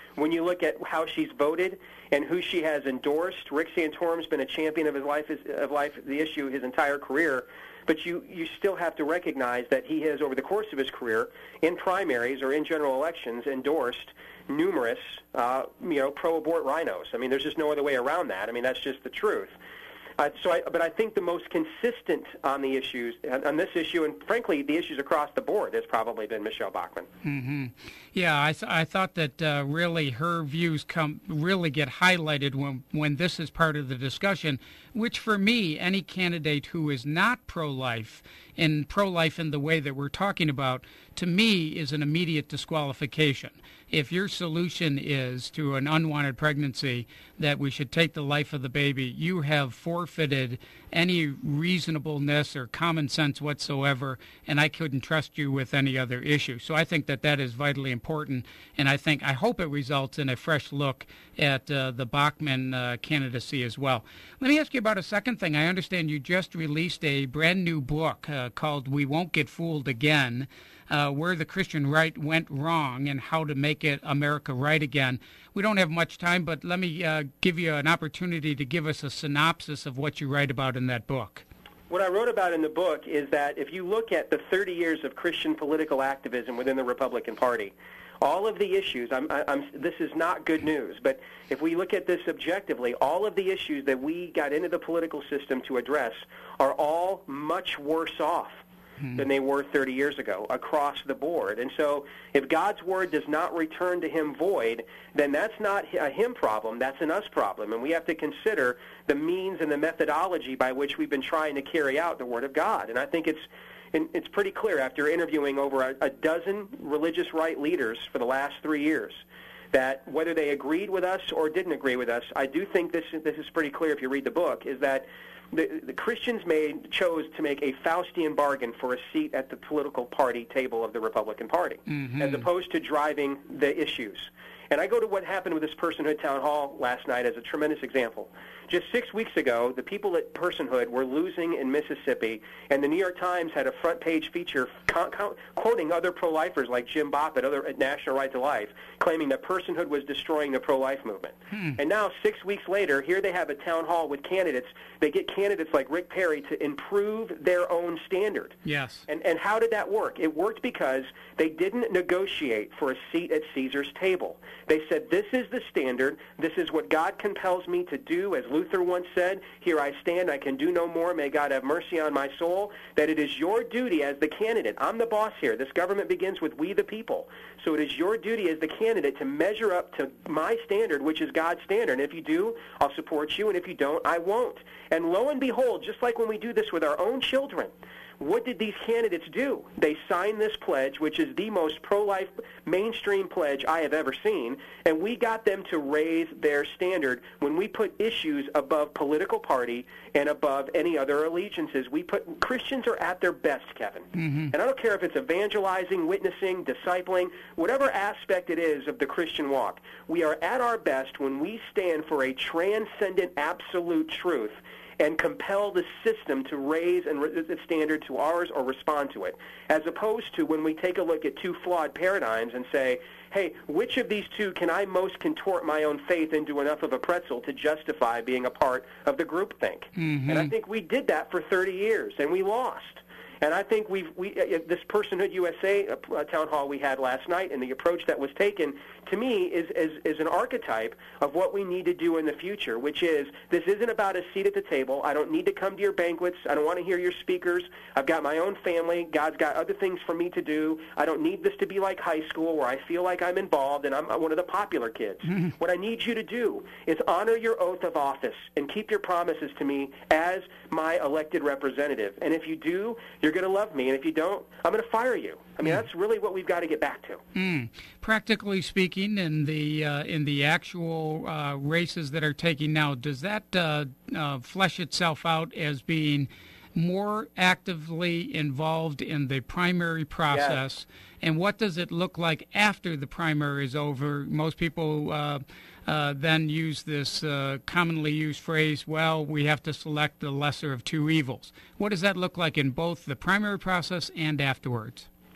when you look at how she's voted and who she has endorsed. Rick Santorum's been a champion of his life, of life, the issue his entire career. But you, you still have to recognize that he has, over the course of his career, in primaries or in general elections, endorsed numerous, uh, you know, pro-abort rhinos. I mean, there's just no other way around that. I mean, that's just the truth. Uh, so, I, but I think the most consistent on the issues, on this issue, and frankly, the issues across the board, has probably been Michelle Bachmann. Mm-hmm. Yeah, I, th- I thought that uh, really her views come really get highlighted when when this is part of the discussion, which for me, any candidate who is not pro-life, and pro-life in the way that we're talking about, to me is an immediate disqualification. If your solution is to an unwanted pregnancy that we should take the life of the baby, you have forfeited any reasonableness or common sense whatsoever, and I couldn't trust you with any other issue. So I think that that is vitally important, and I think I hope it results in a fresh look at uh, the Bachmann uh, candidacy as well. Let me ask you about a second thing. I understand you just released a brand new book uh, called We Won't Get Fooled Again, Uh, where the Christian right went wrong and how to make it America right again. We don't have much time, but let me uh, give you an opportunity to give us a synopsis of what you write about in that book. What I wrote about in the book is that if you look at the thirty years of Christian political activism within the Republican Party, all of the issues, I'm, I'm, this is not good news, but if we look at this objectively, all of the issues that we got into the political system to address are all much worse off than they were thirty years ago across the board. And so if God's word does not return to him void, then that's not a him problem, that's an us problem. And we have to consider the means and the methodology by which we've been trying to carry out the word of God. And I think it's it's pretty clear after interviewing over a, a dozen religious right leaders for the last three years that whether they agreed with us or didn't agree with us, I do think this this is pretty clear if you read the book, is that The, the Christians made chose to make a Faustian bargain for a seat at the political party table of the Republican Party, mm-hmm. as opposed to driving the issues. And I go to what happened with this Personhood Town Hall last night as a tremendous example. Just six weeks ago, the people at Personhood were losing in Mississippi, and the New York Times had a front-page feature con- con- quoting other pro-lifers like Jim Bopp at, other, at National Right to Life, claiming that Personhood was destroying the pro-life movement. Hmm. And now, six weeks later, here they have a town hall with candidates. They get candidates like Rick Perry to improve their own standard. Yes. And, and how did that work? It worked because they didn't negotiate for a seat at Caesar's table. They said, this is the standard. This is what God compels me to do. As Luther once said, here I stand, I can do no more. May God have mercy on my soul. That it is your duty as the candidate. I'm the boss here. This government begins with we the people. So it is your duty as the candidate to measure up to my standard, which is God's standard. And if you do, I'll support you. And if you don't, I won't. And lo and behold, just like when we do this with our own children, what did these candidates do? They signed this pledge, which is the most pro-life mainstream pledge I have ever seen, and we got them to raise their standard when we put issues above political party and above any other allegiances. We put Christians are at their best, Kevin. Mm-hmm. And I don't care if it's evangelizing, witnessing, discipling, whatever aspect it is of the Christian walk. We are at our best when we stand for a transcendent absolute truth and compel the system to raise and re- its standard to ours or respond to it, as opposed to when we take a look at two flawed paradigms and say, hey, which of these two can I most contort my own faith into enough of a pretzel to justify being a part of the groupthink? Mm-hmm. And I think we did that for thirty years, and we lost. And I think we've we uh, this Personhood U S A uh, town hall we had last night, and the approach that was taken, to me, is, is is an archetype of what we need to do in the future, which is this isn't about a seat at the table. I don't need to come to your banquets. I don't want to hear your speakers. I've got my own family. God's got other things for me to do. I don't need this to be like high school where I feel like I'm involved and I'm one of the popular kids. Mm-hmm. What I need you to do is honor your oath of office and keep your promises to me as my elected representative. And if you do, you're going to love me, and if you don't, I'm going to fire you. I mean, mm. that's really what we've got to get back to. Mm. Practically speaking, in the uh, in the actual uh, races that are taking now, does that uh, uh, flesh itself out as being more actively involved in the primary process? Yes. And what does it look like after the primary is over? Most people uh, uh, then use this uh, commonly used phrase, well, we have to select the lesser of two evils. What does that look like in both the primary process and afterwards?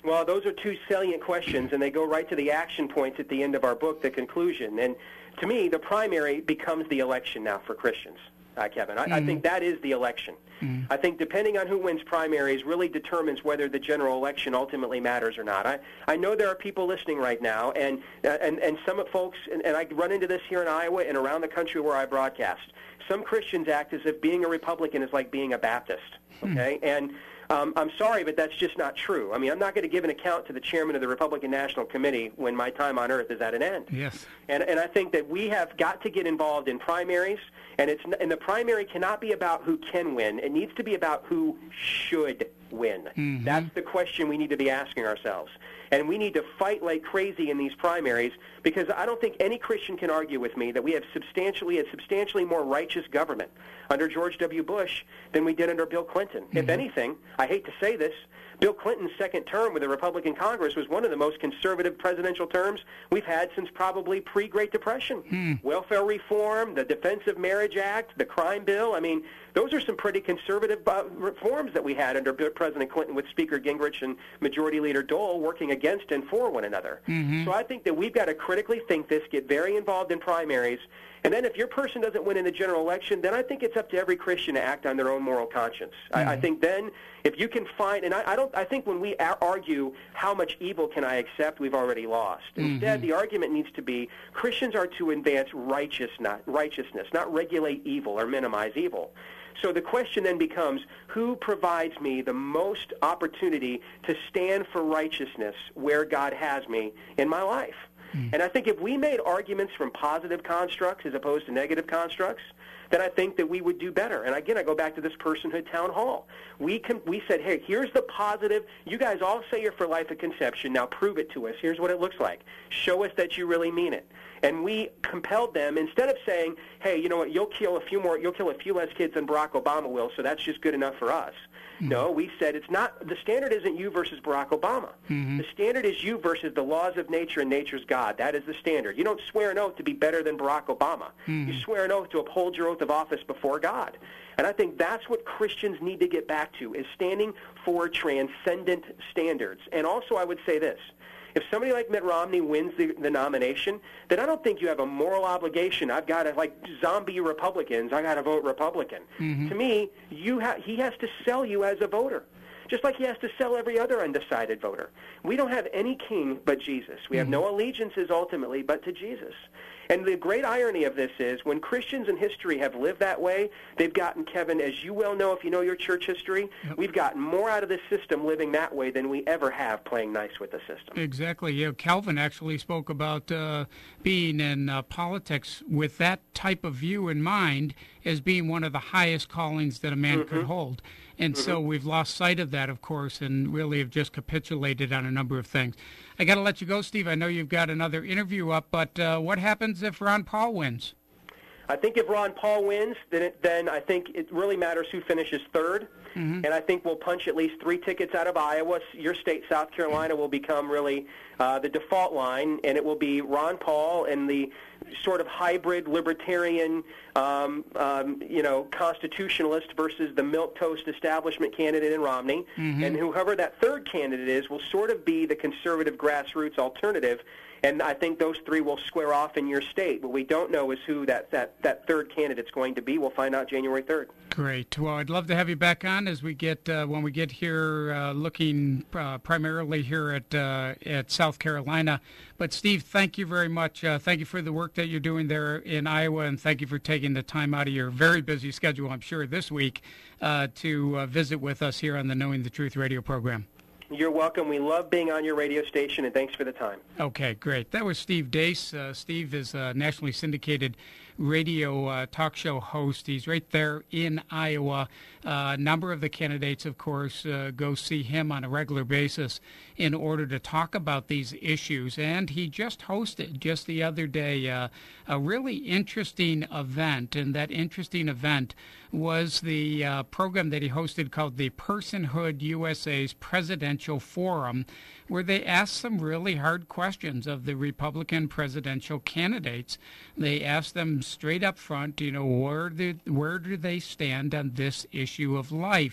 Well, those are two salient questions, and they go right to the action points at the end of our book, the conclusion. And to me, the primary becomes the election now for Christians, uh, Kevin. I, mm. I think that is the election. Mm. I think depending on who wins primaries really determines whether the general election ultimately matters or not. I, I know there are people listening right now, and uh, and, and some folks, and, and I run into this here in Iowa and around the country where I broadcast. Some Christians act as if being a Republican is like being a Baptist, okay? Mm. And Um, I'm sorry, but that's just not true. I mean, I'm not going to give an account to the chairman of the Republican National Committee when my time on earth is at an end. Yes. And, and I think that we have got to get involved in primaries, and, it's, and the primary cannot be about who can win. It needs to be about who should win. Mm-hmm. That's the question we need to be asking ourselves. And we need to fight like crazy in these primaries, because I don't think any Christian can argue with me that we have substantially a substantially more righteous government under George W. Bush than we did under Bill Clinton. Mm-hmm. If anything, I hate to say this, Bill Clinton's second term with the Republican Congress was one of the most conservative presidential terms we've had since probably pre-Great Depression. Mm. Welfare reform, the Defense of Marriage Act, the crime bill. I mean, those are some pretty conservative uh, reforms that we had under President Clinton with Speaker Gingrich and Majority Leader Dole working against and for one another. Mm-hmm. So I think that we've got to critically think this, get very involved in primaries, and then if your person doesn't win in the general election, then I think it's up to every Christian to act on their own moral conscience. Mm-hmm. I, I think then if you can find, and I, I don't, I think when we a- argue how much evil can I accept, we've already lost. Mm-hmm. Instead, the argument needs to be Christians are to advance righteous, not, righteousness, not regulate evil or minimize evil. So the question then becomes, who provides me the most opportunity to stand for righteousness where God has me in my life? Mm. And I think if we made arguments from positive constructs as opposed to negative constructs, then I think that we would do better. And again, I go back to this personhood town hall. We can, we said, hey, here's the positive. You guys all say you're for life at conception. Now prove it to us. Here's what it looks like. Show us that you really mean it. And we compelled them, instead of saying, hey, you know what, you'll kill a few more, you'll kill a few less kids than Barack Obama will, so that's just good enough for us. Mm-hmm. No, we said it's not, the standard isn't you versus Barack Obama. Mm-hmm. The standard is you versus the laws of nature and nature's God. That is the standard. You don't swear an oath to be better than Barack Obama. Mm-hmm. You swear an oath to uphold your oath of office before God. And I think that's what Christians need to get back to, is standing for transcendent standards. And also I would say this. If somebody like Mitt Romney wins the, the nomination, then I don't think you have a moral obligation. I've got to, like zombie Republicans, I got to vote Republican. Mm-hmm. To me, you ha- he has to sell you as a voter, just like he has to sell every other undecided voter. We don't have any king but Jesus. We have mm-hmm. no allegiances ultimately but to Jesus. And the great irony of this is when Christians in history have lived that way, they've gotten, Kevin, as you well know if you know your church history, yep. we've gotten more out of this system living that way than we ever have playing nice with the system. Exactly. Yeah, Calvin actually spoke about uh, being in uh, politics with that type of view in mind as being one of the highest callings that a man mm-hmm. could hold. And mm-hmm. so we've lost sight of that, of course, and really have just capitulated on a number of things. I got to let you go, Steve. I know you've got another interview up, but uh, what happens if Ron Paul wins? I think if Ron Paul wins, then it, then I think it really matters who finishes third. Mm-hmm. And I think we'll punch at least three tickets out of Iowa. Your state, South Carolina, will become really uh, the default line, and it will be Ron Paul and the sort of hybrid libertarian, um, um, you know, constitutionalist versus the milquetoast establishment candidate in Romney. Mm-hmm. And whoever that third candidate is will sort of be the conservative grassroots alternative. And I think those three will square off in your state. What we don't know is who that, that, that third candidate's going to be. We'll find out January third. Great. Well, I'd love to have you back on as we get uh, when we get here, uh, looking uh, primarily here at uh, at South Carolina. But Steve, thank you very much. Uh, thank you for the work that you're doing there in Iowa, and thank you for taking the time out of your very busy schedule, I'm sure, this week uh, to uh, visit with us here on the Knowing the Truth radio program. You're welcome. We love being on your radio station, and thanks for the time. Okay, great. That was Steve Deace. Uh, Steve is a nationally syndicated radio uh, talk show host. He's right there in Iowa. Uh, a number of the candidates, of course, uh, go see him on a regular basis in order to talk about these issues. And he just hosted, just the other day, uh, a really interesting event. And that interesting event was the uh, program that he hosted called the Personhood U S A's Presidential Forum, where they asked some really hard questions of the Republican presidential candidates. They asked them straight up front, you know, where do, where do they stand on this issue of life?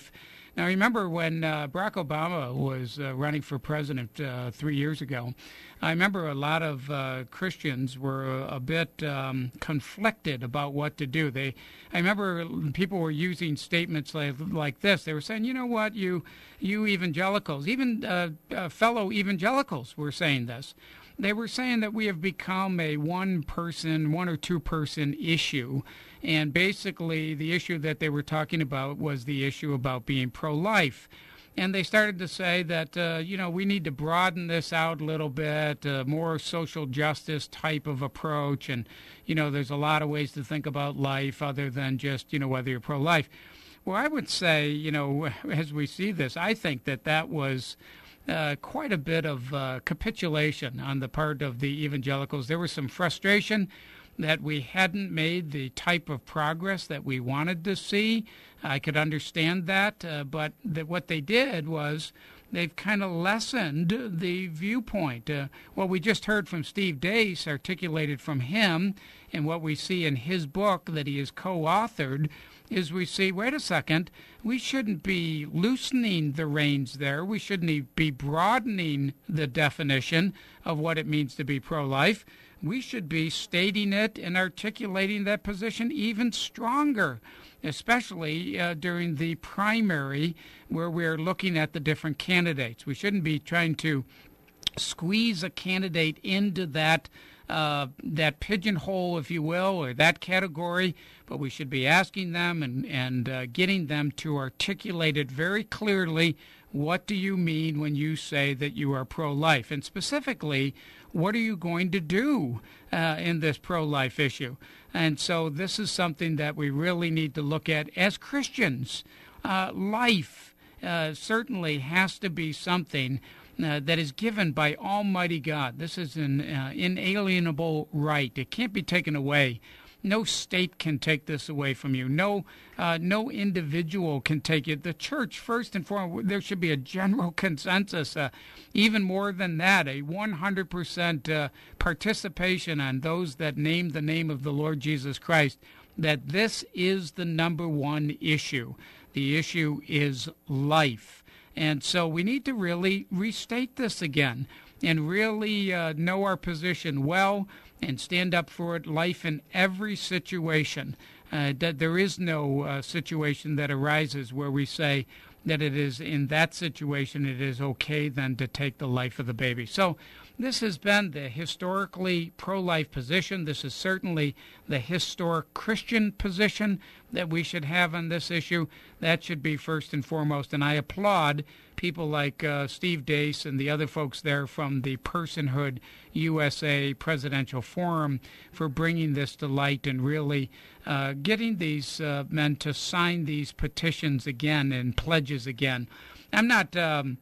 Now, remember when uh, Barack Obama was uh, running for president uh, three years ago, I remember a lot of uh, Christians were a, a bit um, conflicted about what to do. They, I remember people were using statements like, like this. They were saying, you know what, you, you evangelicals, even uh, uh, fellow evangelicals were saying this. They were saying that we have become a one-person, one or two-person issue. And basically, the issue that they were talking about was the issue about being pro-life. And they started to say that, uh, you know, we need to broaden this out a little bit, uh, more social justice type of approach. And, you know, there's a lot of ways to think about life other than just, you know, whether you're pro-life. Well, I would say, you know, as we see this, I think that that was uh, quite a bit of uh, capitulation on the part of the evangelicals. There was some frustration that we hadn't made the type of progress that we wanted to see. I could understand that, uh, but that what they did was they've kind of lessened the viewpoint. Uh, what we just heard from Steve Deace, articulated from him, and what we see in his book that he has co-authored, is we see, wait a second, we shouldn't be loosening the reins there. We shouldn't be broadening the definition of what it means to be pro-life. We should be stating it and articulating that position even stronger, especially uh, during the primary where we're looking at the different candidates. We shouldn't be trying to squeeze a candidate into that uh, that pigeonhole, if you will, or that category, but we should be asking them and, and uh, getting them to articulate it very clearly. What do you mean when you say that you are pro-life? And specifically, what are you going to do uh, in this pro-life issue? And so this is something that we really need to look at as Christians. Uh, life uh, certainly has to be something uh, that is given by Almighty God. This is an uh, inalienable right. It can't be taken away. No state can take this away from you. No, uh, no individual can take it. The church, first and foremost, there should be a general consensus, uh, even more than that, a one hundred percent uh, participation on those that name the name of the Lord Jesus Christ, that this is the number one issue. The issue is life. And so we need to really restate this again and really uh, know our position well and stand up for it, life in every situation. Uh, that there is no uh, situation that arises where we say that it is in that situation it is okay then to take the life of the baby. So this has been the historically pro-life position. This is certainly the historic Christian position that we should have on this issue. That should be first and foremost. And I applaud people like uh, Steve Deace and the other folks there from the Personhood U S A Presidential Forum for bringing this to light and really uh, getting these uh, men to sign these petitions again and pledges again. I'm not um,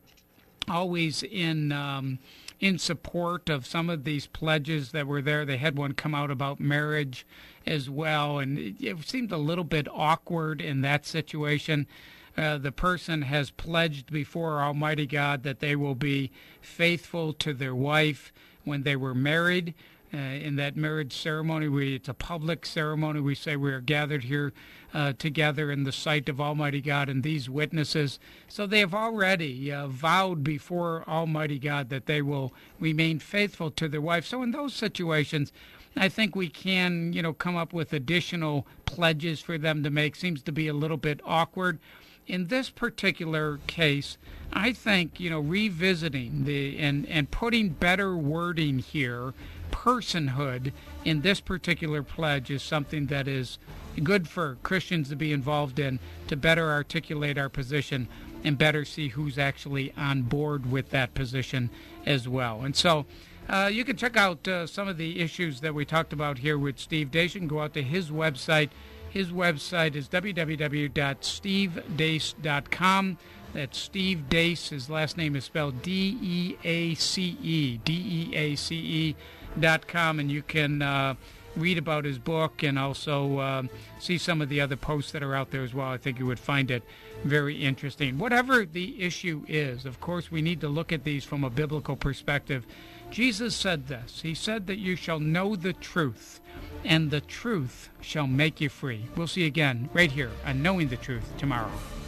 always in um, in support of some of these pledges that were there. They had one come out about marriage as well, and it, it seemed a little bit awkward in that situation. Uh, the person has pledged before Almighty God that they will be faithful to their wife when they were married. Uh, in that marriage ceremony, we, it's a public ceremony. We say we are gathered here uh, together in the sight of Almighty God and these witnesses. So they have already uh, vowed before Almighty God that they will remain faithful to their wife. So in those situations, I think we can, you know, come up with additional pledges for them to make. Seems to be a little bit awkward. In this particular case, I think, you know, revisiting the and, and putting better wording here, personhood, in this particular pledge is something that is good for Christians to be involved in, to better articulate our position and better see who's actually on board with that position as well. And so uh, you can check out uh, some of the issues that we talked about here with Steve Deace. You can go out to his website. His website is w w w dot steve deace dot com. That's Steve Deace. His last name is spelled D E A C E, D E A C E dot com, and you can uh, read about his book and also uh, see some of the other posts that are out there as well. I think you would find it very interesting. Whatever the issue is, of course, we need to look at these from a biblical perspective. Jesus said this. He said that you shall know the truth, and the truth shall make you free. We'll see you again right here on Knowing the Truth tomorrow.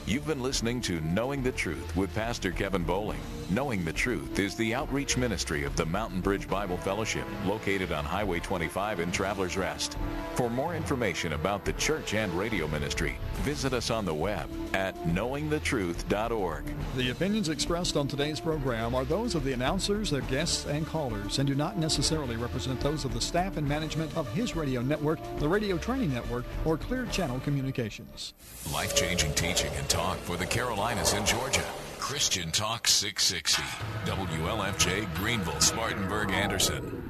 You've been listening to Knowing the Truth with Pastor Kevin Bowling. Knowing the Truth is the outreach ministry of the Mountain Bridge Bible Fellowship, located on Highway twenty-five in Travelers Rest. For more information about the church and radio ministry, visit us on the web at knowing the truth dot org. The opinions expressed on today's program are those of the announcers, their guests, and callers, and do not necessarily represent those of the staff and management of His Radio Network, the Radio Training Network, or Clear Channel Communications. Life-changing teaching and talk for the Carolinas and Georgia. Christian Talk six sixty. W L F J, Greenville, Spartanburg, Anderson.